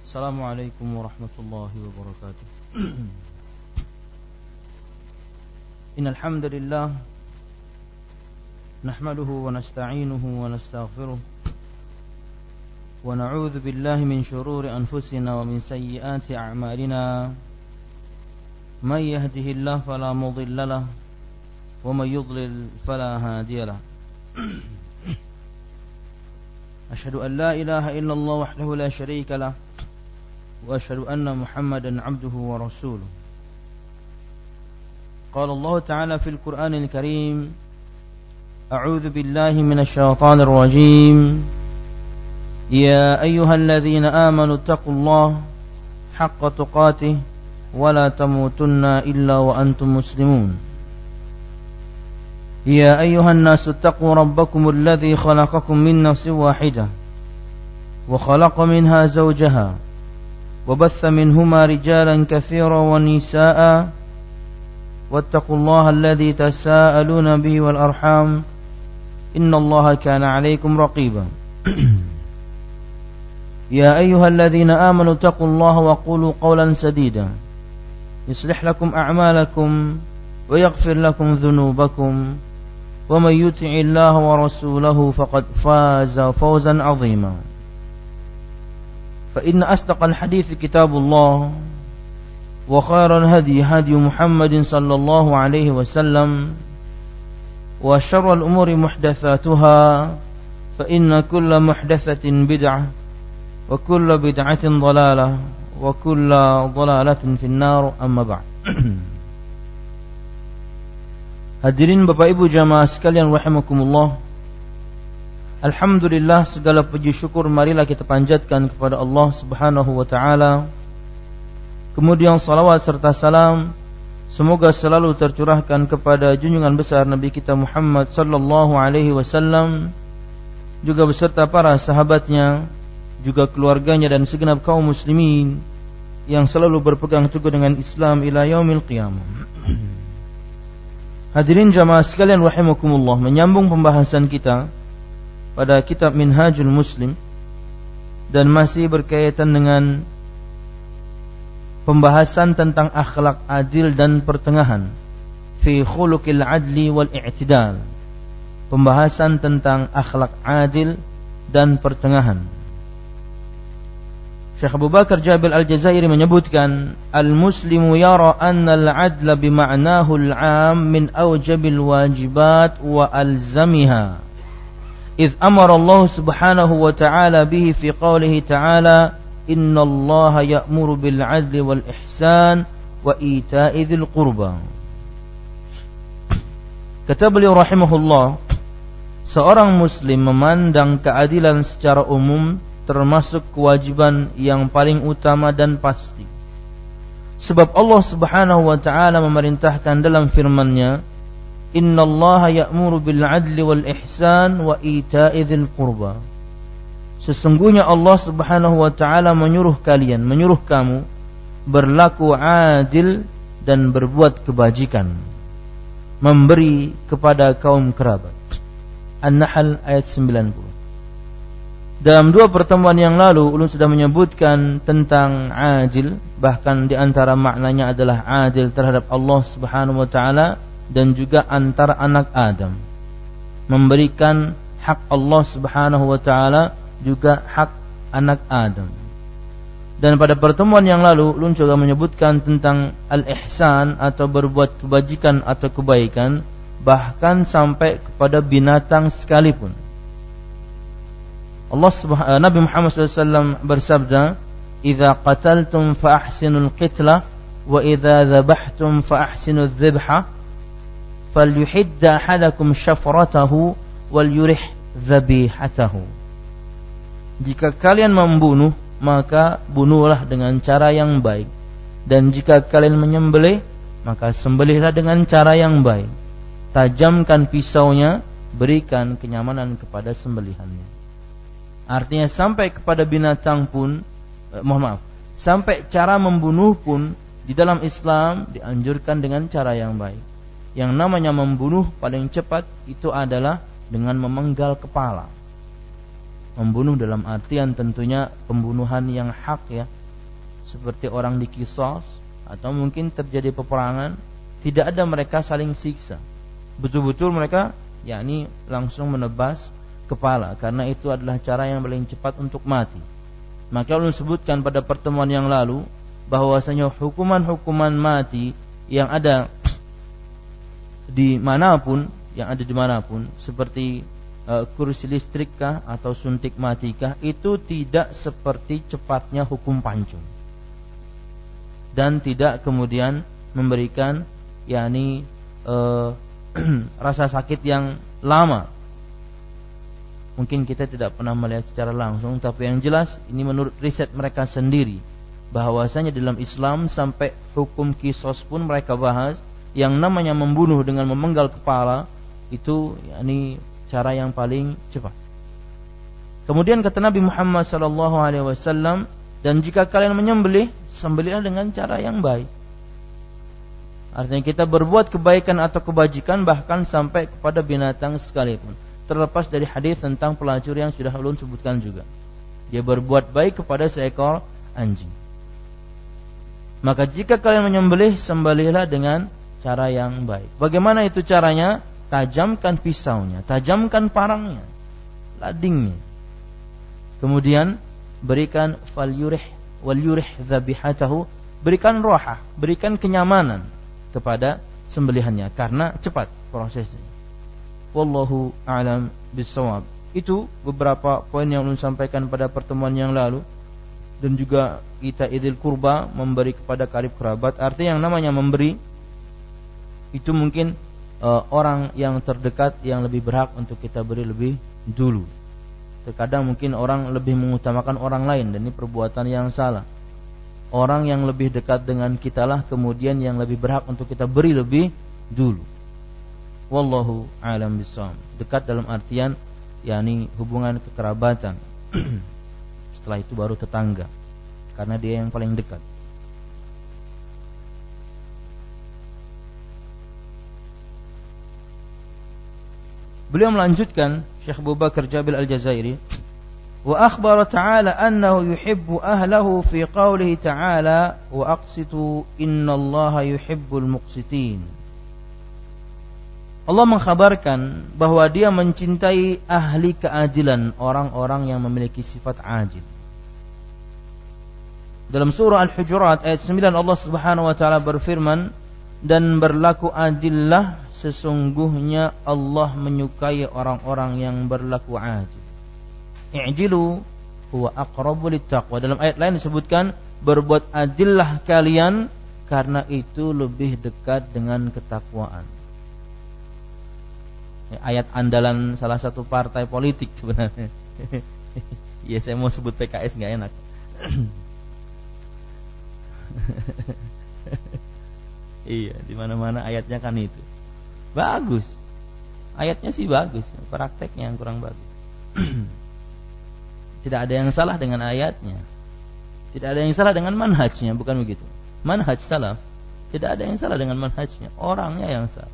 Assalamualaikum warahmatullahi wabarakatuh. Innal hamdalillah nahmaduhu wa nasta'inuhu wa nastaghfiruh wa na'udzu billahi min shururi anfusina wa min sayyiati a'malina. May yahdihillahu fala mudilla lahu wa may yudlil fala hadiya lahu. Asyhadu an la ilaha illallah wahdahu la syarika lahu wa asyhadu anna Muhammadan 'abduhu wa rasuluh. Qala Allah Ta'ala fil Qur'anil Karim, A'udzu billahi minasy syaithanir rajim. Ya ayyuhalladzina amanu taqullaha haqqa tuqatih wa la tamutunna illa wa antum muslimun. Ya ayyuhan nasu taqu rabbakumul ladzi khalaqakum min nafsin wahidah wa khalaqa minha zawjaha وبث منهما رجالا كثيرا ونساء واتقوا الله الذي تساءلون به والأرحام إن الله كان عليكم رقيبا يا أيها الذين آمنوا اتقوا الله وقولوا قولا سديدا يصلح لكم أعمالكم ويغفر لكم ذنوبكم ومن يطع الله ورسوله فقد فاز فوزا عظيما فإن أصدق الحديث كتاب الله وخير الهدي هدي محمد صلى الله عليه وسلم وشر الأمور محدثاتها فإن كل محدثة بدعة وكل بدعة ضلالة وكل ضلالة في النار أما بعد. Hadirin Bapak Ibu jamaah sekalian rahimakumullah. Alhamdulillah, segala puji syukur marilah kita panjatkan kepada Allah Subhanahu wa taala. Kemudian salawat serta salam semoga selalu tercurahkan kepada junjungan besar Nabi kita Muhammad sallallahu alaihi wasallam, juga beserta para sahabatnya, juga keluarganya dan segenap kaum muslimin yang selalu berpegang teguh dengan Islam ila yaumil qiyamah. Hadirin jamaah sekalian rahimakumullah, menyambung pembahasan kita pada kitab Minhajul Muslim dan masih berkaitan dengan pembahasan tentang akhlak adil dan pertengahan fi khuluqil adli wal i'tidal, pembahasan tentang akhlak adil dan pertengahan. Syekh Abu Bakar Jabil Al-Jazairi menyebutkan, al-muslimu yara anna al-adla bima'nahu al-'am min awjabil wajibat wa alzamiha إذ أمر الله سبحانه وتعالى به في قوله تعالى إن الله يأمر بالعدل والإحسان وإيتاء ذي القربى. Kata beliau rahimahullah, seorang muslim memandang keadilan secara umum termasuk kewajiban yang paling utama dan pasti. Sebab Allah Subhanahu wa taala memerintahkan dalam firman-Nya, Innallaha ya'muru bil 'adli wal ihsan wa ita'i dzil qurba. Sesungguhnya Allah Subhanahu wa taala menyuruh kamu berlaku adil dan berbuat kebajikan, memberi kepada kaum kerabat. An-Nahl ayat 90. Dalam dua pertemuan yang lalu ulun sudah menyebutkan tentang adil, bahkan di antara maknanya adalah adil terhadap Allah Subhanahu wa taala dan juga antara anak Adam, memberikan hak Allah Subhanahu wa taala juga hak anak Adam. Dan pada pertemuan yang lalu ulun juga menyebutkan tentang al-ihsan atau berbuat kebajikan atau kebaikan bahkan sampai kepada binatang sekalipun. Nabi Muhammad SAW bersabda, "Idza qataltum fa ahsinul qitla wa idza dzabhtum fa ahsinudz dzibha." Falyuhidda ahadakum syafratahu wal yurih dzabihatahu. Jika kalian membunuh, maka bunuhlah dengan cara yang baik, dan jika kalian menyembelih, maka sembelihlah dengan cara yang baik. Tajamkan pisaunya, berikan kenyamanan kepada sembelihannya. Artinya sampai kepada binatang pun, sampai cara membunuh pun di dalam Islam dianjurkan dengan cara yang baik. Yang namanya membunuh paling cepat itu adalah dengan memenggal kepala. Membunuh dalam artian tentunya pembunuhan yang hak ya, seperti orang dikisos atau mungkin terjadi peperangan, tidak ada mereka saling siksa. Betul-betul mereka yakni langsung menebas kepala, karena itu adalah cara yang paling cepat untuk mati. Maka ulun sebutkan pada pertemuan yang lalu bahwasanya hukuman-hukuman mati yang ada dimanapun, seperti kursi listrik kah atau suntik mati kah, itu tidak seperti cepatnya hukum pancung dan tidak kemudian memberikan yakni rasa sakit yang lama. Mungkin kita tidak pernah melihat secara langsung, tapi yang jelas ini menurut riset mereka sendiri bahwasanya dalam Islam sampai hukum kisos pun mereka bahas, yang namanya membunuh dengan memenggal kepala itu yakni cara yang paling cepat. Kemudian kata Nabi Muhammad SAW, dan jika kalian menyembelih, sembelihlah dengan cara yang baik. Artinya kita berbuat kebaikan atau kebajikan bahkan sampai kepada binatang sekalipun, terlepas dari hadis tentang pelacur yang sudah ulun sebutkan juga. Dia berbuat baik kepada seekor anjing. Maka jika kalian menyembelih, sembelihlah dengan cara yang baik. Bagaimana itu caranya? Tajamkan pisaunya, tajamkan parangnya, ladingnya. Kemudian berikan wal yurih dzabihatahu, berikan rohah, berikan kenyamanan kepada sembelihannya karena cepat prosesnya. Wallahu a'lam bissawab. Itu beberapa poin yang ulun sampaikan pada pertemuan yang lalu. Dan juga kita idil kurba, memberi kepada karib kerabat. Artinya yang namanya memberi itu mungkin orang yang terdekat yang lebih berhak untuk kita beri lebih dulu. Terkadang mungkin orang lebih mengutamakan orang lain, dan ini perbuatan yang salah. Orang yang lebih dekat dengan kita lah kemudian yang lebih berhak untuk kita beri lebih dulu. Wallahu a'lam bishawab. Dekat dalam artian yakni hubungan kekerabatan. Setelah itu baru tetangga, karena dia yang paling dekat. Beliau melanjutkan, Syekh Abu Bakar Jabil Al-Jazairi, wa akhbara ta'ala annahu yuhibbu ahlahu fi qawlihi ta'ala wa aqsitu innallaha yuhibbul muqsitin. Allah mengkhabarkan bahwa dia mencintai ahli keadilan, orang-orang yang memiliki sifat adil. Dalam surah Al-Hujurat ayat 9 Allah Subhanahu wa taala berfirman, dan berlaku adillah, sesungguhnya Allah menyukai orang-orang yang berlaku adil. I'dilu huwa aqrabu littaqwa. Dalam ayat lain disebutkan, berbuat adillah kalian karena itu lebih dekat dengan ketakwaan. Ayat andalan salah satu partai politik sebenarnya. Ya, saya mau sebut PKS nggak enak. Iya, di mana-mana ayatnya kan itu. Bagus. Ayatnya sih bagus, prakteknya yang kurang bagus. Tidak ada yang salah dengan ayatnya. Tidak ada yang salah dengan manhajnya, bukan begitu. Manhaj salaf, tidak ada yang salah dengan manhajnya, orangnya yang salah.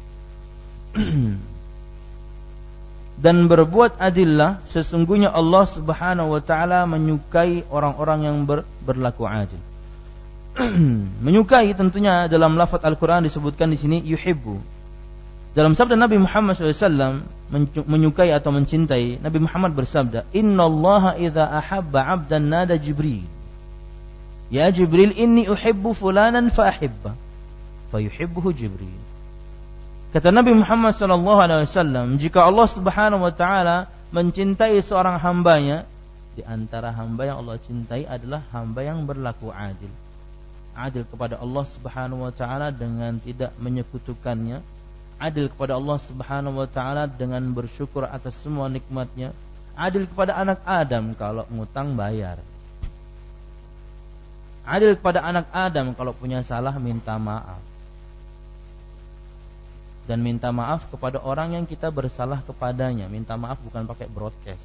Dan berbuat adillah, sesungguhnya Allah Subhanahu wa taala menyukai orang-orang yang berlaku adil. Menyukai tentunya dalam lafaz Al-Qur'an disebutkan di sini yuhibbu. Dalam sabda Nabi Muhammad SAW menyukai atau mencintai, Nabi Muhammad bersabda, innallaha idza ahabba 'abdan nada Jibril, ya Jibril inni uhibbu fulanan fa ahibba, fayuhibbuhu Jibril. Kata Nabi Muhammad SAW, jika Allah Subhanahu wa taala mencintai seorang hambanya, di antara hamba yang Allah cintai adalah hamba yang berlaku adil. Adil kepada Allah Subhanahu wa taala dengan tidak menyekutukannya, adil kepada Allah Subhanahu wa taala dengan bersyukur atas semua nikmatnya, adil kepada anak Adam kalau ngutang bayar, adil kepada anak Adam kalau punya salah minta maaf, dan minta maaf kepada orang yang kita bersalah kepadanya. Minta maaf bukan pakai broadcast.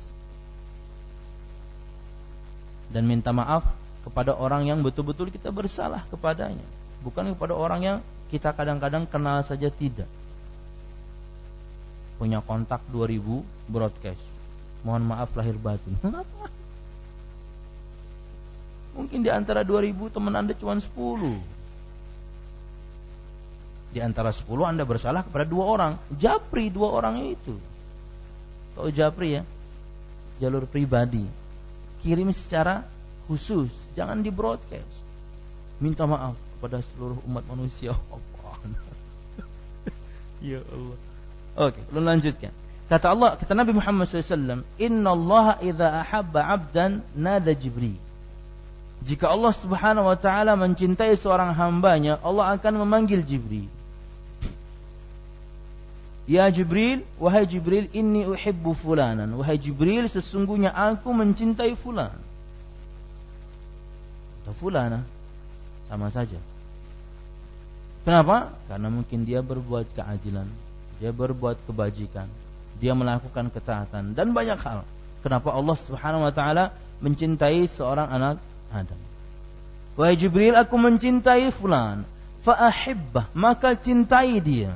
Dan minta maaf kepada orang yang betul-betul kita bersalah kepadanya, bukan kepada orang yang kita kadang-kadang kenal saja tidak. Punya kontak 2000 broadcast, mohon maaf lahir batin. Mungkin di antara 2000 teman Anda cuma 10. Di antara 10 Anda bersalah kepada 2 orang. Japri 2 orang itu. Tahu japri ya? Jalur pribadi. Kirim secara khusus, jangan di broadcast. Minta maaf kepada seluruh umat manusia. Ya Allah. Oke, belum lanjutkan. Kata Allah, kata Nabi Muhammad SAW, Inna Allah idha ahabba abdan nada Jibril. Jika Allah Subhanahu wa ta'ala mencintai seorang hambanya, Allah akan memanggil Jibril. Ya Jibril, wahai Jibril, inni uhibbu fulanan. Wahai Jibril, sesungguhnya aku mencintai fulan. Atau fulana, sama saja. Kenapa? Karena mungkin dia berbuat keadilan, dia berbuat kebajikan, dia melakukan ketaatan dan banyak hal. Kenapa Allah Subhanahu wa ta'ala mencintai seorang anak Adam? Wahai Jibril, aku mencintai fulan, fa ahibbah, maka cintai dia.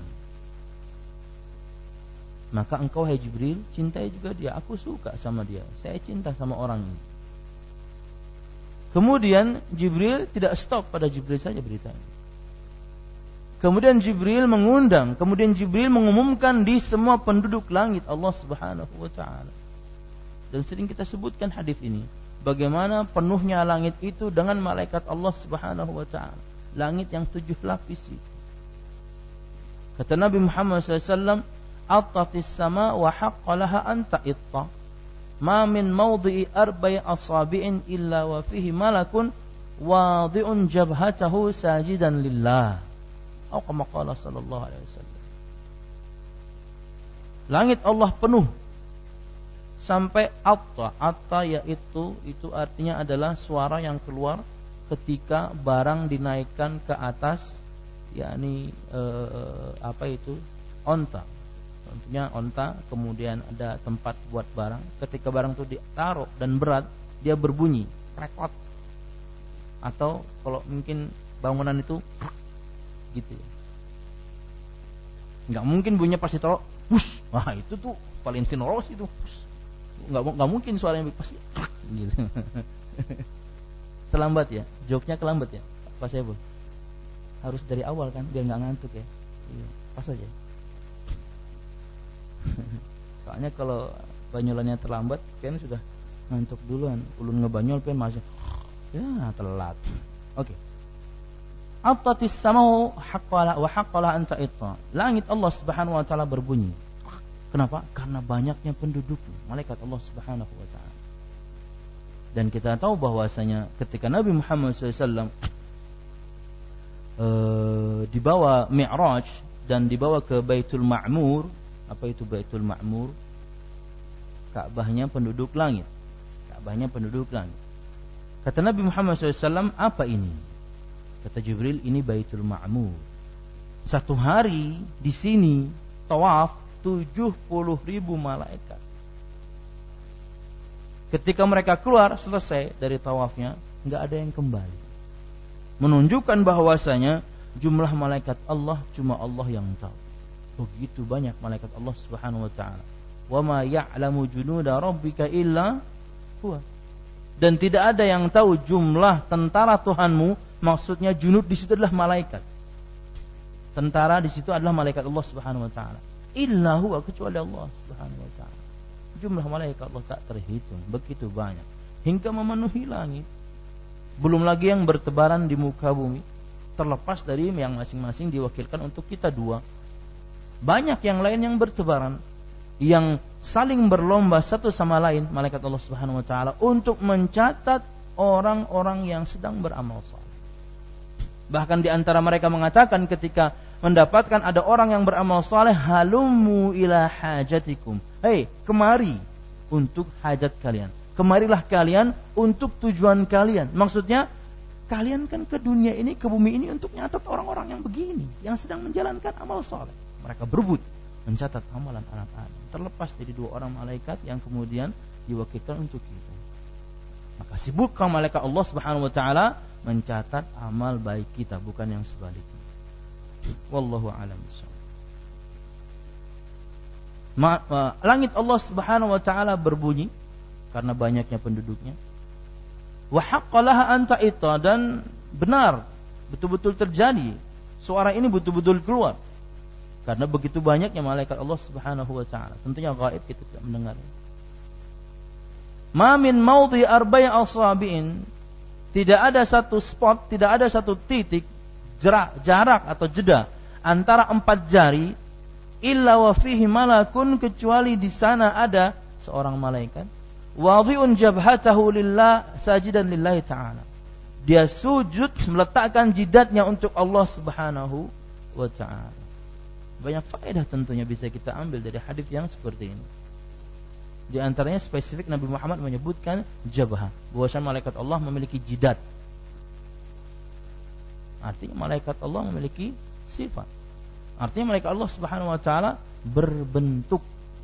Maka engkau hai Jibril cintai juga dia. Aku suka sama dia, saya cinta sama orang ini. Kemudian Jibril tidak stop pada Jibril saja beritanya. Kemudian Jibril mengundang, kemudian Jibril mengumumkan di semua penduduk langit Allah Subhanahu wa ta'ala. Dan sering kita sebutkan hadis ini, bagaimana penuhnya langit itu dengan malaikat Allah Subhanahu wa ta'ala. Langit yang 7 lapis itu. Kata Nabi Muhammad SAW, Attatis sama wa haqqa laha anta itta. Ma min mawdi'i arba'i asabi'in illa wa fihi malakun wadi'un jabhatahu sajidan lillah. Atau kama qala sallallahu alaihi wasallam. Langit Allah penuh sampai atta. Atta yaitu itu artinya adalah suara yang keluar ketika barang dinaikkan ke atas, yakni onta. Tentunya onta, kemudian ada tempat buat barang. Ketika barang itu ditaruh dan berat, dia berbunyi krekot. Atau kalau mungkin bangunan itu gitu ya. Enggak mungkin bunyinya pas ditaruh, push. Wah, itu tuh Valentino Rossi itu. Enggak mungkin suaranya pasti gitu. Terlambat ya, joknya kelambat ya. Pas ya, Bu. Harus dari awal kan biar enggak ngantuk ya. Iya, pas aja. Soalnya kalau banyolannya terlambat, kan sudah ngantuk duluan. Ulun ngebanyol pen masih ya telat. Oke. Attatis samau haqqala wa haqqala anta itta. Langit Allah Subhanahu wa taala berbunyi. Kenapa? Karena banyaknya penduduk malaikat Allah Subhanahu wa taala. Dan kita tahu bahwasanya ketika Nabi Muhammad SAW dibawa Mi'raj dan dibawa ke Baitul Ma'mur. Apa itu Baitul Ma'mur? Ka'bahnya penduduk langit. Ka'bahnya penduduk langit. Kata Nabi Muhammad SAW, apa ini? Kata Jibril, ini Baitul Ma'mur. Satu hari di sini tawaf 70.000 malaikat. Ketika mereka keluar selesai dari tawafnya, enggak ada yang kembali. Menunjukkan bahwasanya jumlah malaikat Allah cuma Allah yang tahu. Begitu banyak malaikat Allah Subhanahu wa taala. Wa ma ya'lamu junuda rabbika illa huwa. Dan tidak ada yang tahu jumlah tentara Tuhanmu, maksudnya junud di situ adalah malaikat. Tentara di situ adalah malaikat Allah Subhanahu wa taala. Illa huwa, kecuali Allah Subhanahu wa taala. Jumlah malaikat Allah tak terhitung, begitu banyak hingga memenuhi langit. Belum lagi yang bertebaran di muka bumi, terlepas dari yang masing-masing diwakilkan untuk kita dua. Banyak yang lain yang bertebaran, yang saling berlomba satu sama lain, malaikat Allah Subhanahu wa taala, untuk mencatat orang-orang yang sedang beramal saleh. Bahkan di antara mereka mengatakan ketika mendapatkan ada orang yang beramal saleh, halummu ila hajatikum. Hei, kemari untuk hajat kalian. Kemarilah kalian untuk tujuan kalian. Maksudnya kalian kan ke dunia ini, ke bumi ini untuk nyatat orang-orang yang begini, yang sedang menjalankan amal saleh. Mereka berebut mencatat amalan anak Adam, terlepas dari 2 orang malaikat yang kemudian diwakilkan untuk kita. Maka sibukkan malaikat Allah Subhanahu wa taala mencatat amal baik kita, bukan yang sebaliknya. Wallahu a'lam bishawab. Langit Allah Subhanahu wa taala berbunyi karena banyaknya penduduknya. Wa haqqalaha anta ita, dan benar, betul-betul terjadi. Suara ini betul-betul keluar. Karena begitu banyaknya malaikat Allah Subhanahu wa taala. Tentunya gaib kita tidak mendengar. Ma min maudhi arba'i asabi'in, tidak ada satu spot, tidak ada satu titik jarak atau jeda antara 4 jari, illa wa fihi malakun, kecuali di sana ada seorang malaikat, wadhi'un jabhatahu lillah sajidan lillahi ta'ala. Dia sujud meletakkan jidatnya untuk Allah Subhanahu wa ta'ala. Banyak faedah tentunya bisa kita ambil dari hadis yang seperti ini. Di antaranya spesifik Nabi Muhammad menyebutkan jabhah, bahwasanya malaikat Allah memiliki jidat. Artinya malaikat Allah memiliki sifat. Artinya malaikat Allah Subhanahu wa taala berbentuk.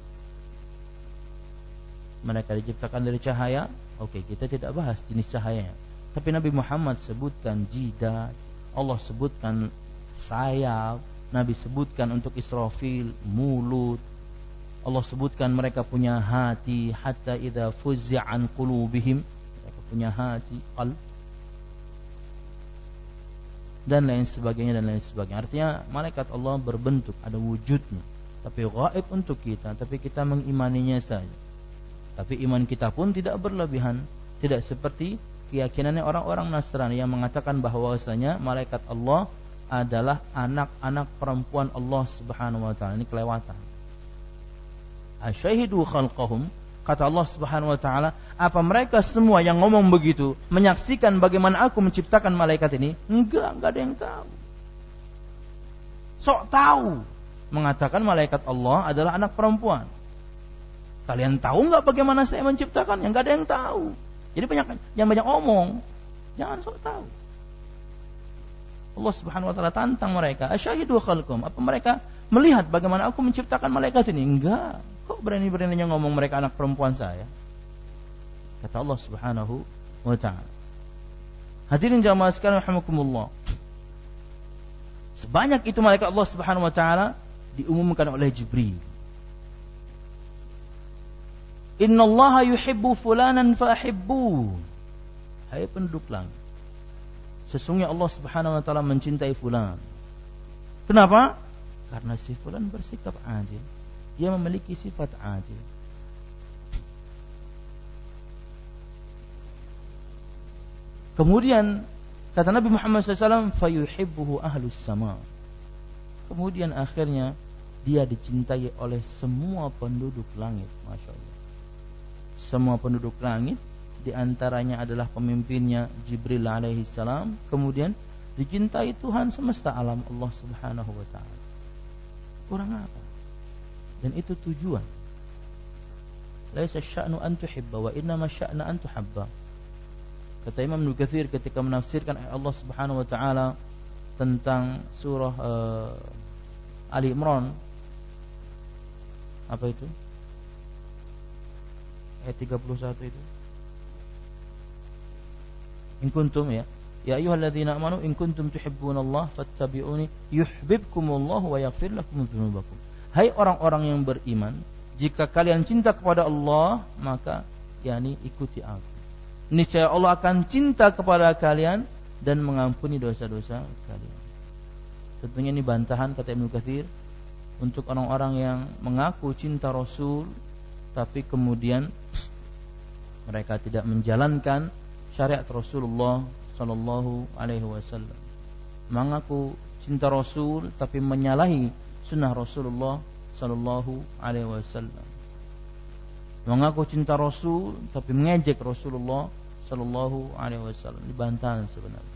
Mereka diciptakan dari cahaya. Oke, kita tidak bahas jenis cahayanya. Tapi Nabi Muhammad sebutkan jidat, Allah sebutkan sayap, Nabi sebutkan untuk Israfil mulut. Allah sebutkan mereka punya hati, hatta idza fuzza an qulubihim, mereka punya hati, qalb, dan lain sebagainya. Artinya malaikat Allah berbentuk, ada wujudnya, tapi gaib untuk kita, tapi kita mengimaninya saja. Tapi iman kita pun tidak berlebihan, tidak seperti keyakinannya orang-orang Nasrani yang mengatakan bahwasanya malaikat Allah adalah anak-anak perempuan Allah Subhanahu wa taala. Ini kelewatan. Asyahidu khalqahum, kata Allah Subhanahu wa taala, apa mereka semua yang ngomong begitu menyaksikan bagaimana aku menciptakan malaikat ini? Enggak ada yang tahu. Sok tahu mengatakan malaikat Allah adalah anak perempuan. Kalian tahu enggak bagaimana saya menciptakan? Yang enggak ada yang tahu. Jadi banyak omong, jangan sok tahu. Allah Subhanahu wa taala tantang mereka, asyahidu khalqahum, apa mereka melihat bagaimana aku menciptakan malaikat ini? Enggak. Kok berani-beraninya ngomong mereka anak perempuan saya? Kata Allah Subhanahu wa ta'ala. Hadirin jamaah sekalian rahimakumullah, sebanyak itu malaikat Allah Subhanahu wa ta'ala diumumkan oleh Jibril. Innallaha yuhibbu fulanan fa'ahibbu. Hai penduduk langit, sesungguhnya Allah Subhanahu wa ta'ala mencintai fulan. Kenapa? Karena si fulan bersikap adil. Dia memiliki sifat adil. Kemudian kata Nabi Muhammad SAW, fayuhibbuhu ahlus sama. Kemudian akhirnya dia dicintai oleh semua penduduk langit. Masya Allah. Semua penduduk langit, di antaranya adalah pemimpinnya Jibril alaihi salam. Kemudian dicintai Tuhan semesta alam, Allah Subhanahu wa ta'ala. Kurang apa? Dan itu tujuan. Laisa sya'nu an tuhibba wa innama sya'na an tuhabba. Kata Imam Ibnu Katsir ketika menafsirkan ayat Allah Subhanahu wa taala tentang surah Ali Imran, apa itu? Ayat 31 itu. In kuntum, ya ayyuhalladzina amanu in kuntum tuhibbunallaha fattabi'uni yuhibbukumullahu wa yaghfir lakum dzunubakum. Hai orang-orang yang beriman, jika kalian cinta kepada Allah, maka ikuti aku. Niscaya Allah akan cinta kepada kalian dan mengampuni dosa-dosa kalian. Tentunya ini bantahan kata Ibnu Katsir untuk orang-orang yang mengaku cinta Rasul, tapi kemudian mereka tidak menjalankan syariat Rasulullah sallallahu alaihi wasallam. Mengaku cinta Rasul tapi menyalahi sunnah Rasulullah sallallahu alaihi wasallam. Mengaku cinta Rasul tapi mengejek Rasulullah sallallahu alaihi wasallam. Ini bantahan sebenarnya.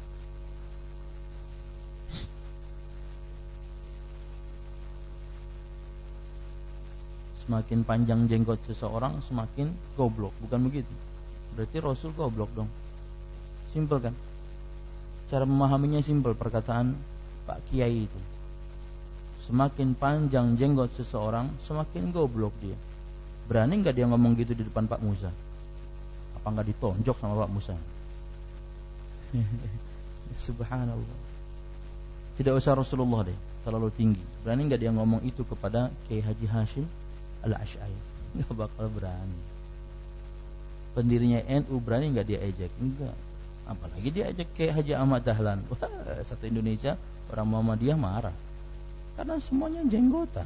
Semakin panjang jenggot seseorang, semakin goblok. Bukan begitu? Berarti Rasul goblok dong. Simpel kan? Cara memahaminya simpel, perkataan Pak Kiai itu. Semakin panjang jenggot seseorang, semakin goblok dia. Berani enggak dia ngomong gitu di depan Pak Musa? Apa enggak ditonjok sama Pak Musa? Subhanallah. Tidak usah Rasulullah deh, terlalu tinggi. Berani enggak dia ngomong itu kepada Kiai Haji Hashim Al-Asy'ari? Enggak bakal berani. pendirinya NU berani nggak dia ejek? Enggak. Apalagi dia ejek kayak Haji Ahmad Dahlan. Wah, satu Indonesia orang Muhammadiyah marah karena semuanya jenggotan.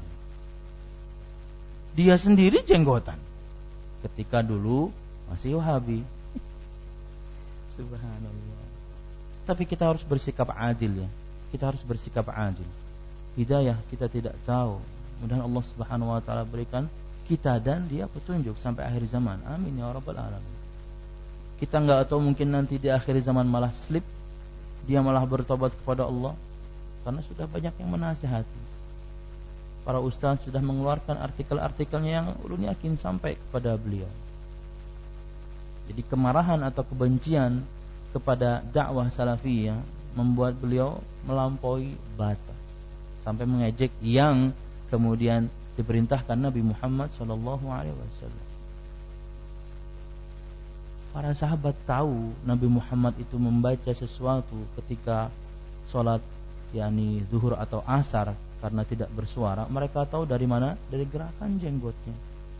Dia sendiri jenggotan ketika dulu masih Wahabi. Subhanallah. Tapi kita harus bersikap adil ya. Kita harus bersikap adil. Hidayah kita tidak tahu. Mudah-mudahan Allah Subhanahu wa taala berikan kita dan dia petunjuk sampai akhir zaman. Amin ya rabbal alamin. Kita enggak tahu, mungkin nanti di akhir zaman malah slip, dia malah bertobat kepada Allah karena sudah banyak yang menasihati. Para ustaz sudah mengeluarkan artikel-artikelnya yang ulun yakin sampai kepada beliau. Jadi kemarahan atau kebencian kepada dakwah salafiyah membuat beliau melampaui batas sampai mengejek yang kemudian diperintahkan Nabi Muhammad SAW. Para sahabat tahu Nabi Muhammad itu membaca sesuatu ketika sholat, yakni zuhur atau asar, karena tidak bersuara. Mereka tahu dari mana? Dari gerakan jenggotnya.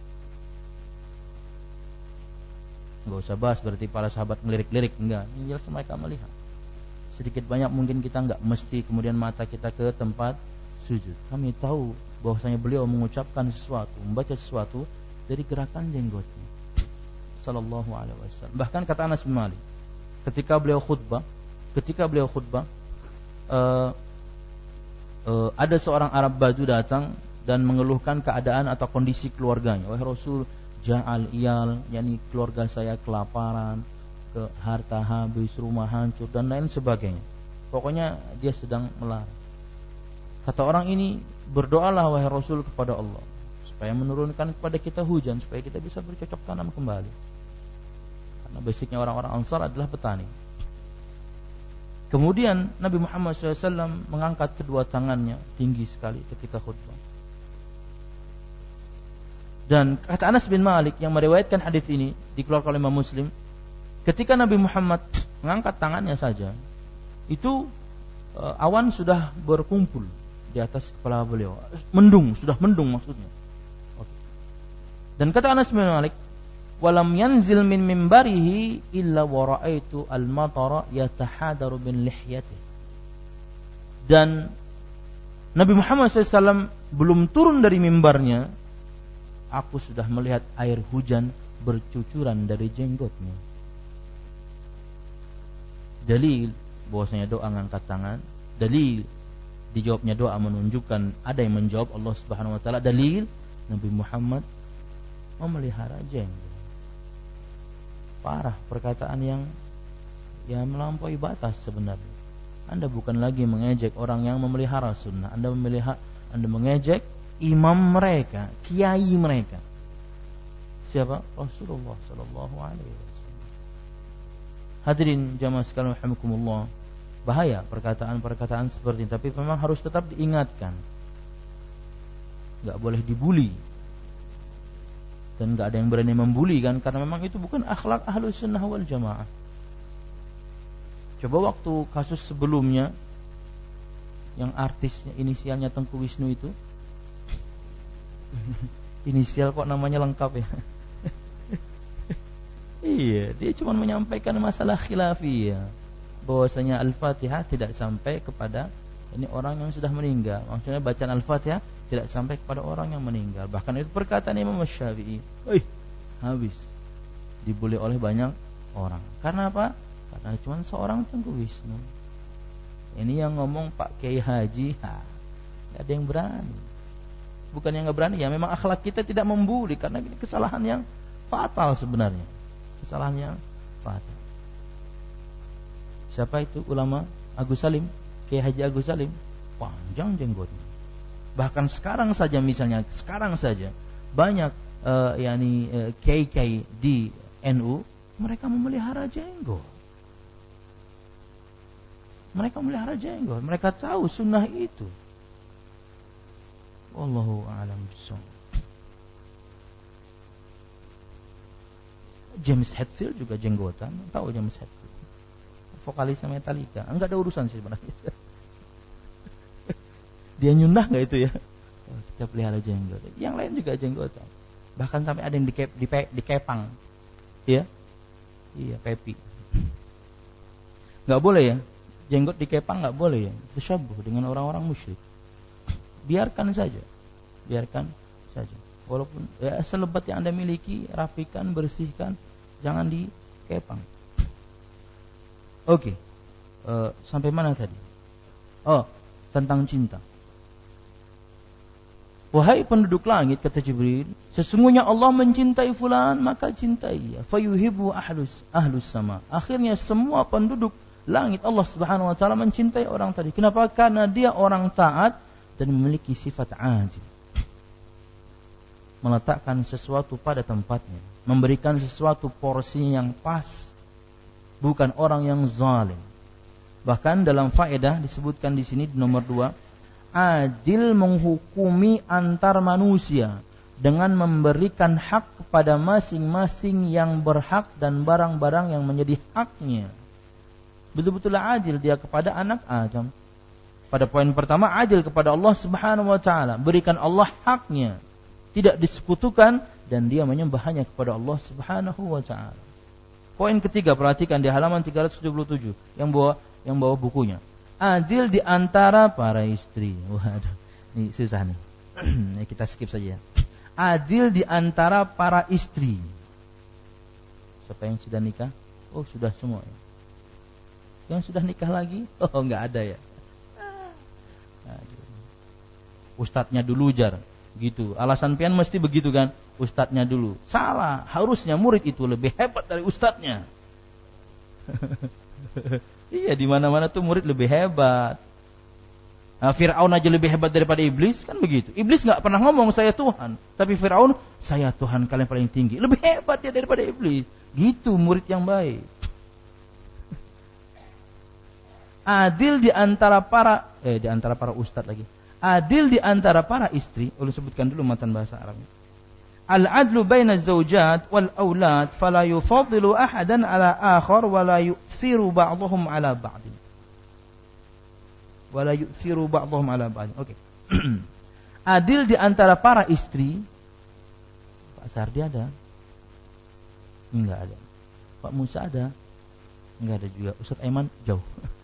Enggak usah bahas berarti para sahabat ngelirik-lirik, enggak. Ini jelas mereka melihat. Sedikit banyak mungkin kita enggak mesti kemudian mata kita ke tempat sujud. Kami tahu bahwasanya beliau mengucapkan sesuatu, membaca sesuatu dari gerakan jenggotnya. Sallallahu alaihi wasallam. Bahkan kata Anas bin Malik, ketika beliau khutbah, ada seorang Arab Badu datang dan mengeluhkan keadaan atau kondisi keluarganya. Wahai Rasul, ja'al iyal, yakni keluarga saya kelaparan, ke harta habis, rumah hancur dan lain sebagainya. Pokoknya dia sedang melarang. Kata orang ini, berdoalah wahai Rasul kepada Allah supaya menurunkan kepada kita hujan, supaya kita bisa bercocok tanam kembali. Karena basicnya orang-orang Ansar adalah petani. Kemudian Nabi Muhammad SAW mengangkat kedua tangannya tinggi sekali ketika khutbah. Dan kata Anas bin Malik yang meriwayatkan hadis ini, dikeluarkan oleh Imam Muslim, ketika Nabi Muhammad mengangkat tangannya saja, itu awan sudah berkumpul di atas kepala beliau. Sudah mendung maksudnya. Dan kata Anas bin Malik, walam yanzil min mimbarihi illa wa ra'aitu al-matara yatahadaru bin lihyatihi. Dan Nabi Muhammad SAW belum turun dari mimbarnya, aku sudah melihat air hujan bercucuran dari jenggotnya. Dalil bahwasanya doa ngangkat tangan, dalil dijawabnya doa menunjukkan ada yang menjawab Allah Subhanahu wa taala, dalil Nabi Muhammad memelihara jenggot. Parah perkataan yang melampaui batas sebenarnya. Anda bukan lagi mengejek orang yang memelihara sunnah, Anda mengejek imam mereka, kiai mereka. Siapa? Rasulullah sallallahu alaihi wasallam. Hadirin jamaah sekalian rahimakumullah. Bahaya perkataan-perkataan seperti ini, tapi memang harus tetap diingatkan. Enggak boleh dibuli. Dan enggak ada yang berani membuli kan, karena memang itu bukan akhlak Ahlus Sunnah wal Jamaah. Coba waktu kasus sebelumnya yang artisnya inisialnya Tengku Wisnu itu. Inisial kok namanya lengkap ya. Iya, dia cuma menyampaikan masalah khilafiyah, bahwasanya Al-Fatihah tidak sampai kepada ini orang yang sudah meninggal. Maksudnya bacaan Al-Fatihah tidak sampai kepada orang yang meninggal. Bahkan itu perkataan Imam Syafi'i. Habis dibuli oleh banyak orang. Karena apa? Karena cuma seorang Tengku Wisnu. Ini yang ngomong Pak Kiai Haji, tidak ada yang berani. Bukan yang nggak berani, ya memang akhlak kita tidak membuli, karena ini kesalahan yang fatal sebenarnya. Kesalahan yang fatal. Siapa itu ulama? Agus Salim, Kiai Haji Agus Salim, panjang jenggotnya. Bahkan sekarang saja banyak kiai-kiai di NU, mereka memelihara jenggot. Mereka tahu sunnah itu. Wallahu a'lam bishawab. James Hetfield juga jenggotan. Tahu James Hetfield? Vokalisnya Metallica. Enggak ada urusan sih sebenarnya. Dia nyunah enggak itu ya? Kita pelihara jenggot. Yang lain juga jenggotan. Bahkan sampai ada yang dikepang. Ya, iya pepi. Nggak boleh ya, jenggot dikepang nggak boleh ya. Tasyabuh dengan orang-orang musyrik. Biarkan saja. Walaupun ya, selebat yang Anda miliki, rapikan, bersihkan, jangan dikepang. Oke. Sampai mana tadi? Oh, tentang cinta. Wahai penduduk langit, kata Jibril, sesungguhnya Allah mencintai fulan, maka cintai ya. Fayuhibbu ahlus sama. Akhirnya semua penduduk langit Allah Subhanahu wa taala mencintai orang tadi. Kenapa? Karena dia orang taat dan memiliki sifat adil. Meletakkan sesuatu pada tempatnya, memberikan sesuatu porsi yang pas, bukan orang yang zalim. Bahkan dalam faedah disebutkan di sini di nomor 2, adil menghukumi antar manusia dengan memberikan hak kepada masing-masing yang berhak dan barang-barang yang menjadi haknya. Betul-betul adil dia kepada anak Adam. Pada poin pertama, adil kepada Allah Subhanahu wa taala, berikan Allah haknya, tidak disekutukan, dan dia menyembah hanya kepada Allah Subhanahu wa taala. Poin ketiga, perhatikan di halaman 377 yang bawa bukunya. Adil di antara para istri. Waduh, ini susah nih. Kita skip saja. Adil di antara para istri. Siapa yang sudah nikah? Oh, sudah semua ya. Yang sudah nikah lagi? Oh, enggak ada ya. Ustadznya dulu jar. Gitu. Alasan pian mesti begitu kan? Ustadznya dulu. Salah. Harusnya murid itu lebih hebat dari ustadznya. Iya, di mana-mana tuh murid lebih hebat. Nah, Fir'aun aja lebih hebat daripada iblis, kan begitu. Iblis enggak pernah ngomong saya Tuhan, tapi Fir'aun, saya Tuhan kalian paling tinggi. Lebih hebat ya daripada iblis. Gitu murid yang baik. Adil di antara para ustadz lagi. Adil di antara para istri, ulun sebutkan dulu matan bahasa Arabnya. Al-adlu baina az-zawjat wal aulad fala yufaddilu ahadan ala akhar wa la yu'thiru ba'dhum ala ba'd. Oke. Adil di antara para istri. Pak Sardi ada? Enggak ada. Pak Musa ada? Enggak ada juga. Ustaz Aiman jauh.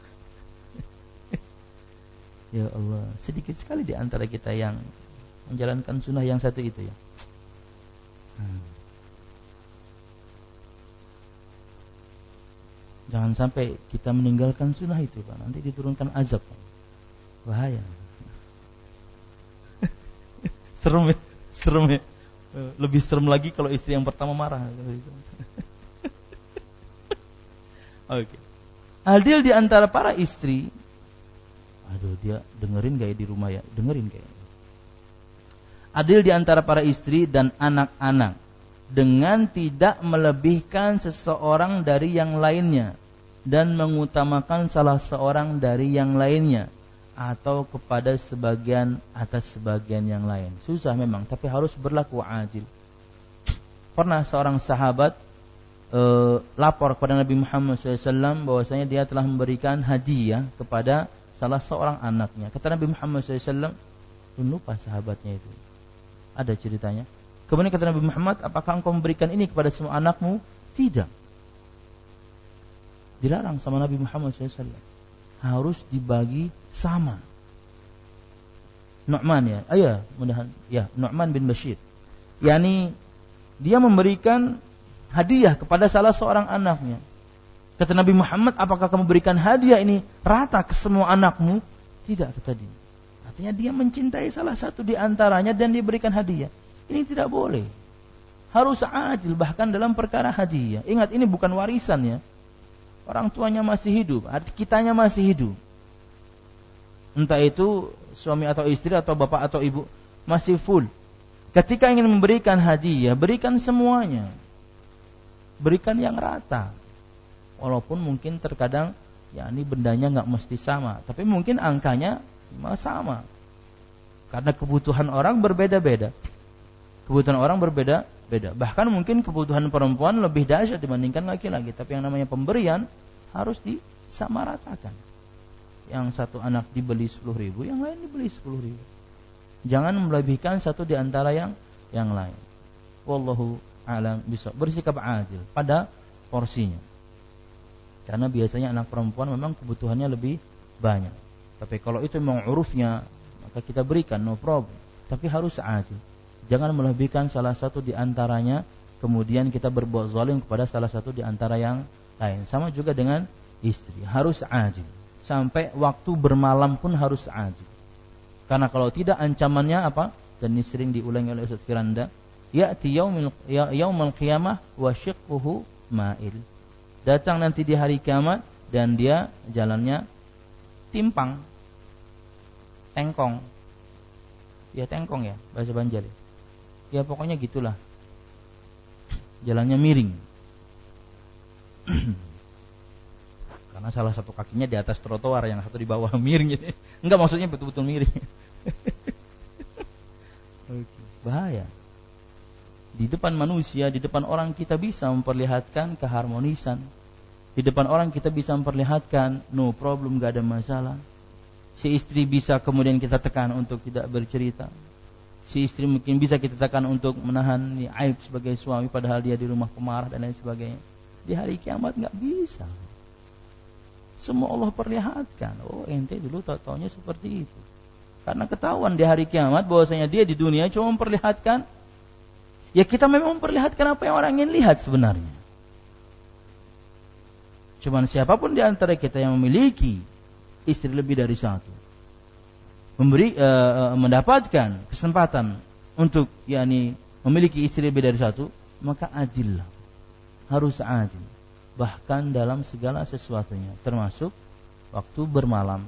Ya Allah, sedikit sekali di antara kita yang menjalankan sunnah yang satu itu ya. Jangan sampai kita meninggalkan sunnah itu, Pak. Nanti diturunkan azab, Pak. Bahaya. Serem ya. Lebih serem lagi kalau istri yang pertama marah. Oke. Adil di antara para istri. Aduh, dia dengerin gak ya di rumah ya? Dengerin kayaknya. Adil di antara para istri dan anak-anak dengan tidak melebihkan seseorang dari yang lainnya dan mengutamakan salah seorang dari yang lainnya atau kepada sebagian atas sebagian yang lain. Susah memang, tapi harus berlaku adil. Pernah seorang sahabat lapor kepada Nabi Muhammad SAW bahwasanya dia telah memberikan hadiah kepada salah seorang anaknya. Kata Nabi Muhammad SAW, lupa sahabatnya itu. Ada ceritanya. Kemudian kata Nabi Muhammad, apakah engkau memberikan ini kepada semua anakmu? Tidak. Dilarang sama Nabi Muhammad SAW. Harus dibagi sama. Nu'man ya. Nu'man bin Bashir. Yani dia memberikan hadiah kepada salah seorang anaknya. Kata Nabi Muhammad, apakah kamu berikan hadiah ini rata ke semua anakmu? Tidak, kata dia. Artinya dia mencintai salah satu di antaranya dan diberikan hadiah. Ini tidak boleh. Harus adil bahkan dalam perkara hadiah. Ingat, ini bukan warisan ya. Orang tuanya masih hidup, kitanya masih hidup. Entah itu suami atau istri atau bapak atau ibu masih full. Ketika ingin memberikan hadiah, berikan semuanya. Berikan yang rata. Walaupun mungkin terkadang ya ini bendanya enggak mesti sama, tapi mungkin angkanya sama. Karena kebutuhan orang berbeda-beda. Bahkan mungkin kebutuhan perempuan lebih dahsyat dibandingkan laki-laki. Tapi yang namanya pemberian harus disamaratakan. Yang satu anak dibeli 10.000, yang lain dibeli 10.000. Jangan melebihkan satu di antara yang lain. Wallahu a'lam bishawab. Bersikap adil pada porsinya. Karena biasanya anak perempuan memang kebutuhannya lebih banyak. Tapi kalau itu memang urufnya, maka kita berikan, no problem. Tapi harus adil. Jangan melebihkan salah satu di antaranya, kemudian kita berbuat zalim kepada salah satu di antara yang lain. Sama juga dengan istri, harus adil. Sampai waktu bermalam pun harus adil. Karena kalau tidak ancamannya apa? Dan ini sering diulangi oleh Ustaz Firanda, ya'ti yaumul qiyamah wa shiqquhu ma'il. Datang nanti di hari kiamat dan dia jalannya timpang, tengkong. Ya tengkong ya, bahasa Banjar ya. Ya pokoknya gitulah. Jalannya miring. Karena salah satu kakinya di atas trotoar, yang satu di bawah, miring gitu. Enggak, maksudnya betul-betul miring. Bahaya. Di depan manusia, di depan orang kita bisa memperlihatkan keharmonisan. Di depan orang kita bisa memperlihatkan no problem, gak ada masalah. Si istri bisa kemudian kita tekan untuk tidak bercerita. Si istri mungkin bisa kita tekan untuk menahan aib sebagai suami, padahal dia di rumah pemarah dan lain sebagainya. Di hari kiamat gak bisa. Semua Allah perlihatkan. Oh, ente dulu taunya seperti itu. Karena ketahuan di hari kiamat bahwasanya dia di dunia cuma memperlihatkan, ya kita memang memperlihatkan apa yang orang ingin lihat sebenarnya. Cuman siapapun di antara kita yang memiliki istri lebih dari satu, mendapatkan kesempatan untuk memiliki istri lebih dari satu, maka adillah. Harus adil. Bahkan dalam segala sesuatunya, termasuk waktu bermalam,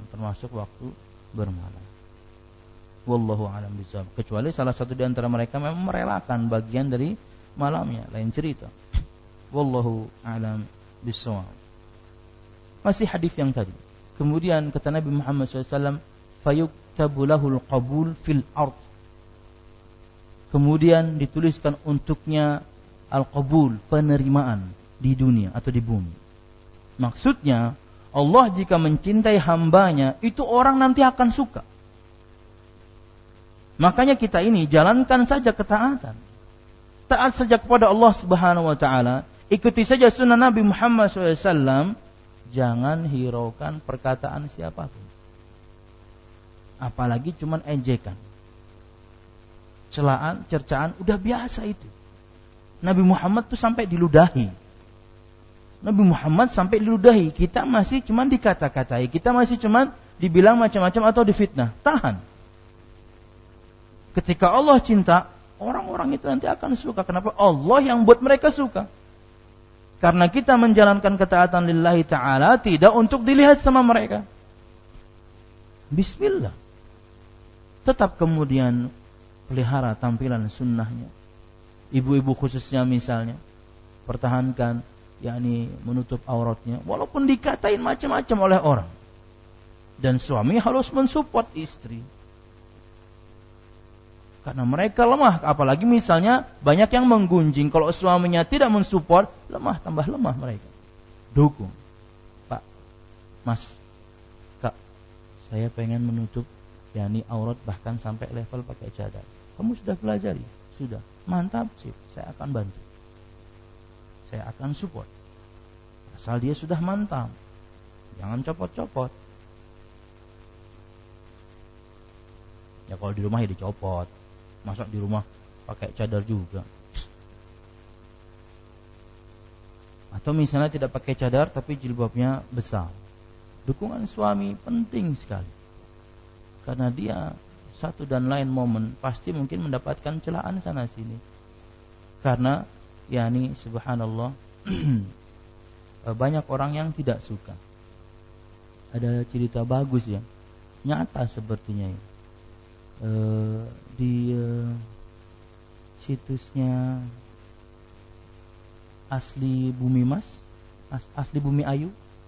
Wallahu a'lam bishawab. Kecuali salah satu di antara mereka memang merelakan bagian dari malamnya, lain cerita. Wallahu a'lam bishawab. Masih hadis yang tadi. Kemudian kata Nabi Muhammad SAW, fayuktabu lahul qabul fil ard. Kemudian dituliskan untuknya al-qabul, penerimaan di dunia atau di bumi. Maksudnya, Allah jika mencintai hambanya, itu orang nanti akan suka. Makanya kita ini jalankan saja ketaatan. Taat saja kepada Allah Subhanahu wa taala, ikuti saja sunnah Nabi Muhammad SAW. Jangan hiraukan perkataan siapapun. Apalagi cuman ejekan. Celaan, cercaan, udah biasa itu. Nabi Muhammad tuh sampai diludahi. Kita masih cuman dikata-katai, kita masih cuman dibilang macam-macam atau difitnah. Tahan. Ketika Allah cinta, orang-orang itu nanti akan suka. Kenapa? Allah yang buat mereka suka. Karena kita menjalankan ketaatan lillahi ta'ala tidak untuk dilihat sama mereka. Bismillah. Tetap kemudian pelihara tampilan sunnahnya. Ibu-ibu khususnya misalnya, pertahankan menutup auratnya walaupun dikatain macam-macam oleh orang. Dan suami harus mensupport istri. Karena mereka lemah, apalagi misalnya banyak yang menggunjing. Kalau suaminya tidak mensupport, tambah lemah mereka. Dukung. Pak, Mas, Kak, saya pengen menutup aurat bahkan sampai level pakai cadar. Kamu sudah pelajari? Sudah. Mantap, sip. Saya akan bantu. Saya akan support. Asal dia sudah mantap. Jangan copot-copot. Ya kalau di rumah ya dicopot. Masa di rumah pakai cadar juga. Atau misalnya tidak pakai cadar tapi jilbabnya besar. Dukungan suami penting sekali. Karena dia satu dan lain momen pasti mungkin mendapatkan celaan sana sini. Karena subhanallah banyak orang yang tidak suka. Ada cerita bagus ya, nyata sepertinya ya. Di situsnya Asli Bumi Mas, Asli Bumi Ayu,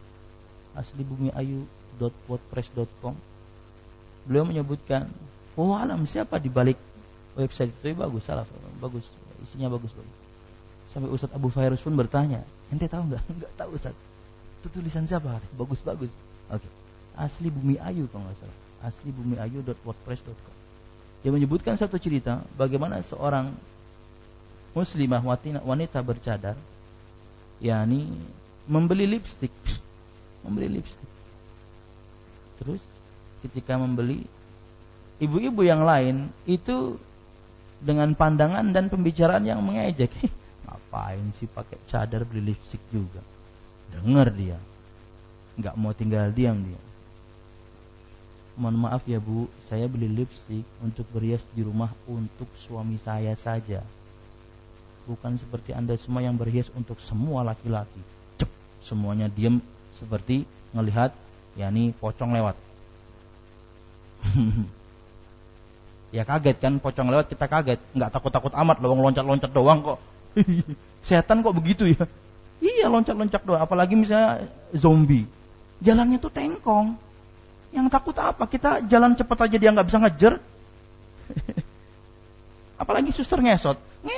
aslibumiayu.wordpress.com. Beliau menyebutkan, alam siapa di balik website itu? Bagus, isinya bagus. Sampai Ustaz Abu Fairuz pun bertanya, ente tahu nggak? Nggak tahu Ustaz. Itu tulisan siapa? Bagus. Oke. Asli Bumi Ayu kalau nggak salah. aslibumiayu.wordpress.com. Dia menyebutkan satu cerita bagaimana seorang muslimah wanita bercadar, yakni membeli lipstik. Terus ketika membeli, ibu-ibu yang lain itu dengan pandangan dan pembicaraan yang mengejek. Ngapain sih pakai cadar beli lipstik juga? Dengar dia, nggak mau tinggal diam dia. Mohon maaf ya Bu, saya beli lipstik untuk berhias di rumah untuk suami saya saja. Bukan seperti Anda semua yang berhias untuk semua laki-laki. Cep, semuanya diam seperti ngelihat yakni pocong lewat. Ya kaget kan, pocong lewat kita kaget. Nggak takut-takut amat loh, loncat-loncat doang kok. Setan kok begitu ya? Iya, loncat-loncat doang. Apalagi misalnya zombie, jalannya tuh tengkong. Yang takut apa? Kita jalan cepat aja dia nggak bisa ngejar. Apalagi suster ngesot.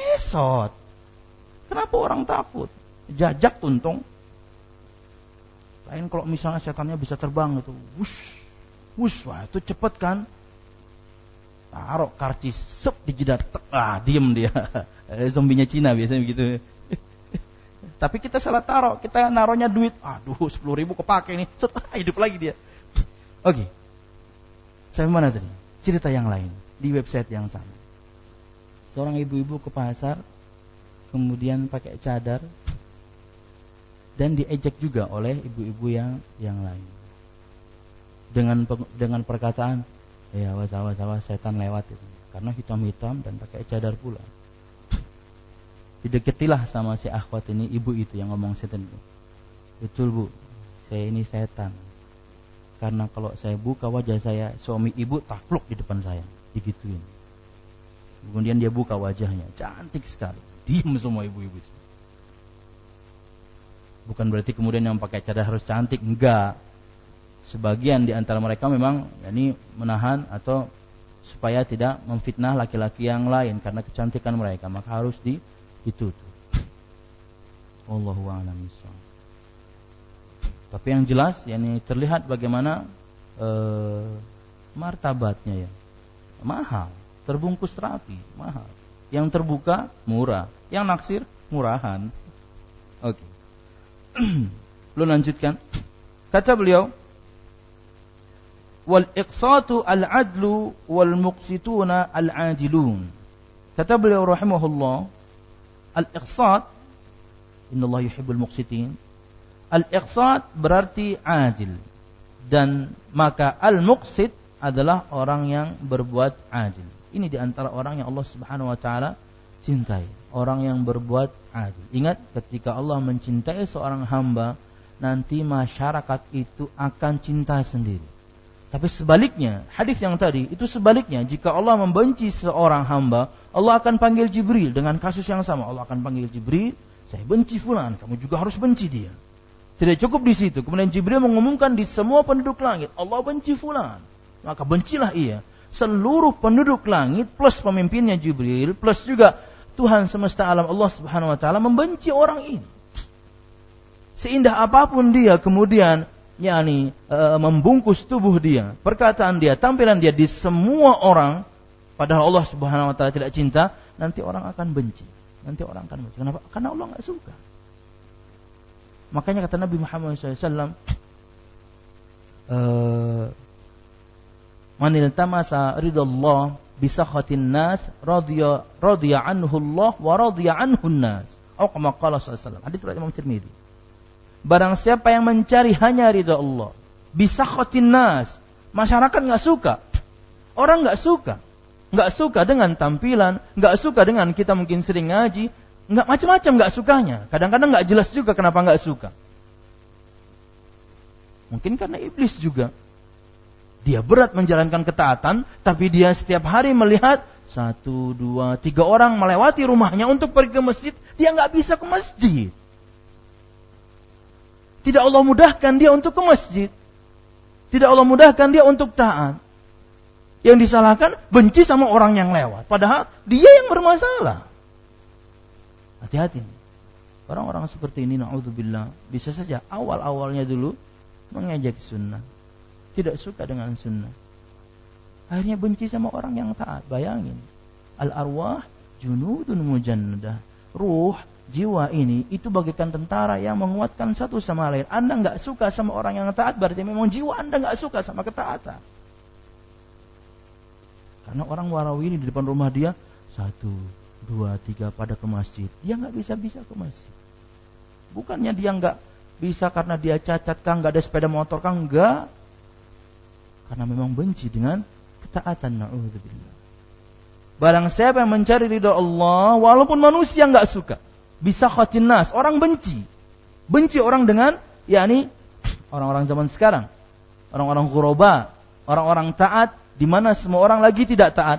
Kenapa orang takut? Jajak tuntung. Lain kalau misalnya setannya bisa terbang itu, wush, wah itu cepet kan? Taruh karcis sep di jidat, diem dia. Zombinya Cina biasanya begitu. Tapi kita salah taruh, kita naruhnya duit. Aduh, 10.000 kepake nih. Hidup lagi dia. Oke. Saya mana tadi? Cerita yang lain di website yang sama. Seorang ibu-ibu ke pasar, kemudian pakai cadar dan diejek juga oleh ibu-ibu yang lain. Dengan perkataan, ya awas setan lewat itu. Karena hitam-hitam dan pakai cadar pula. Dideketilah sama si akhwat ini, ibu itu yang ngomong setan itu. Betul Bu, saya ini setan. Karena kalau saya buka wajah saya, suami ibu takluk di depan saya, digituin. Kemudian dia buka wajahnya, cantik sekali. Diam semua ibu-ibu. Bukan berarti kemudian yang pakai cadar harus cantik, enggak. Sebagian di antara mereka memang yakni menahan atau supaya tidak memfitnah laki-laki yang lain karena kecantikan mereka, maka harus ditutup. Wallahu a'lam bishawab. Tapi yang jelas yakni terlihat bagaimana martabatnya ya. Mahal, terbungkus rapi, mahal. Yang terbuka murah, yang naksir murahan. Oke. Lu lanjutkan. Kata beliau, wal iqsatu al-adlu wal muqsituna al-adilun. Kata beliau rahimahullah, al-iqsat, innallaha yuhibbul muqsitin. Al-iqsat berarti adil, dan maka al-muqsit adalah orang yang berbuat adil. Ini di antara orang yang Allah Subhanahu wa taala cintai, orang yang berbuat adil. Ingat, ketika Allah mencintai seorang hamba, nanti masyarakat itu akan cinta sendiri. Tapi sebaliknya, hadis yang tadi itu sebaliknya, jika Allah membenci seorang hamba, Allah akan panggil Jibril dengan kasus yang sama. Allah akan panggil Jibril, saya benci fulan, kamu juga harus benci dia. Tidak cukup di situ. Kemudian Jibril mengumumkan di semua penduduk langit, Allah benci fulan, maka bencilah ia. Seluruh penduduk langit plus pemimpinnya Jibril plus juga Tuhan semesta alam Allah Subhanahu wa taala membenci orang ini. Seindah apapun dia kemudian membungkus tubuh dia, perkataan dia, tampilan dia di semua orang, padahal Allah Subhanahu wa taala tidak cinta, nanti orang akan benci. Kenapa? Karena Allah enggak suka. Makanya kata Nabi Muhammad SAW, manil tamasa ridallah bisakhatin nas radiya anhu Allah wa radiya anhu nas. Atau kama qala sallallahu. Hadis riwayat Imam Tirmidzi. Barang siapa yang mencari hanya ridha Allah, bisakhatin nas, masyarakat enggak suka. Orang enggak suka dengan tampilan, enggak suka dengan kita mungkin sering ngaji, enggak macam-macam enggak sukanya. Kadang-kadang enggak jelas juga kenapa enggak suka. Mungkin karena iblis juga. Dia berat menjalankan ketaatan, tapi dia setiap hari melihat 1, 2, 3 orang melewati rumahnya untuk pergi ke masjid, dia enggak bisa ke masjid. Tidak Allah mudahkan dia untuk ke masjid. Tidak Allah mudahkan dia untuk taat. Yang disalahkan benci sama orang yang lewat, padahal dia yang bermasalah. Hati-hati. Orang-orang seperti ini, na'udzubillah, bisa saja awal-awalnya dulu mengejek sunnah, tidak suka dengan sunnah, akhirnya benci sama orang yang taat. Bayangin, al-arwah junudun mujannadah. Ruh, jiwa ini itu bagaikan tentara yang menguatkan satu sama lain. Anda enggak suka sama orang yang taat, berarti memang jiwa Anda enggak suka sama ketaatan. Karena orang warawiri di depan rumah dia 1, 2, 3 pada ke masjid. Dia enggak bisa ke masjid. Bukannya dia enggak bisa karena dia cacat kah, enggak ada sepeda motor kah, enggak. Karena memang benci dengan ketaatan, na'udzubillah. Barang siapa yang mencari ridha Allah walaupun manusia enggak suka, bisa khatin nas, orang benci orang dengan yakni orang-orang zaman sekarang, orang-orang ghuraba, orang-orang taat di mana semua orang lagi tidak taat.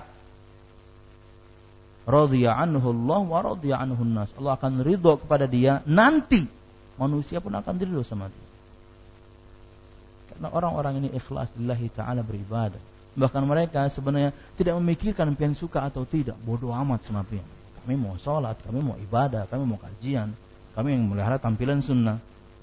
Radhiya anhu Allah wa radhiya anhu nas. Allah akan ridha kepada dia, nanti manusia pun akan ridha sama dia. Karena orang-orang ini ikhlas lillahi ta'ala beribadah. Bahkan mereka sebenarnya tidak memikirkan pian suka atau tidak, bodoh amat sama pian. Kami mau sholat, kami mau ibadah, kami mau kajian, kami yang melihara tampilan sunnah.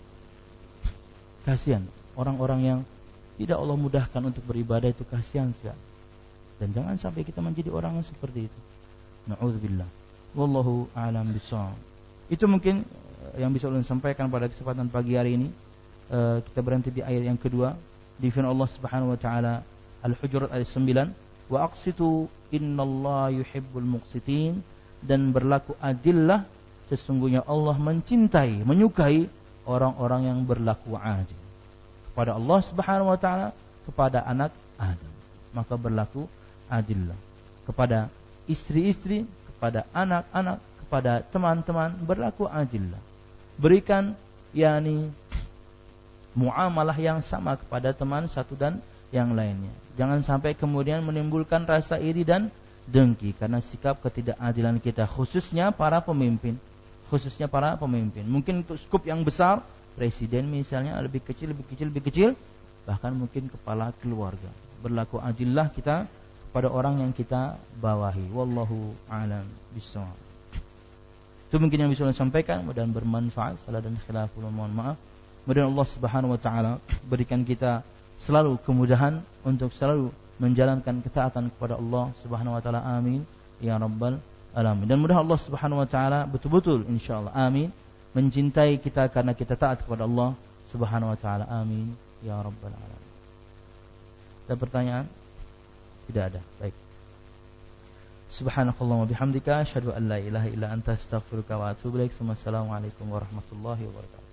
Kasihan orang-orang yang tidak Allah mudahkan untuk beribadah, itu kasihan sekali. Dan jangan sampai kita menjadi orang yang seperti itu. Na'udzubillah. Wallahu a'lam bishawab. Itu mungkin yang bisa ulun sampaikan pada kesempatan pagi hari ini. Kita berhenti di ayat yang kedua di firman Allah Subhanahu wa taala Al-Hujurat ayat 9, wa aqsitu innallaha yuhibbul muqsitin, dan berlaku adillah, sesungguhnya Allah mencintai, menyukai orang-orang yang berlaku adil. Kepada Allah Subhanahu wa taala, kepada anak Adam, maka berlaku adillah. Kepada istri-istri, kepada anak-anak, kepada teman-teman, berlaku adillah. Berikan yakni muamalah yang sama kepada teman satu dan yang lainnya. Jangan sampai kemudian menimbulkan rasa iri dan dengki karena sikap ketidakadilan kita, khususnya para pemimpin. Mungkin untuk skup yang besar, presiden misalnya, lebih kecil, bahkan mungkin kepala keluarga. Berlaku adillah kita kepada orang yang kita bawahi. Wallahu a'lam bishawab. Itu mungkin yang bisa saya sampaikan, mudah-mudahan bermanfaat. Salah dan khilaf, mohon maaf. Mudah-mudahan Allah Subhanahu wa taala berikan kita selalu kemudahan untuk selalu menjalankan ketaatan kepada Allah Subhanahu wa taala. Amin ya rabbal alamin. Dan mudah Allah Subhanahu wa taala betul-betul insyaallah amin mencintai kita karena kita taat kepada Allah Subhanahu wa taala. Amin ya rabbal alamin. Ada pertanyaan? Tidak ada. Baik. Subhanakallahumma bihamdika asyhadu an la ilaha illa anta astaghfiruka wa atubu ilaik. Wassalamualaikum warahmatullahi wabarakatuh.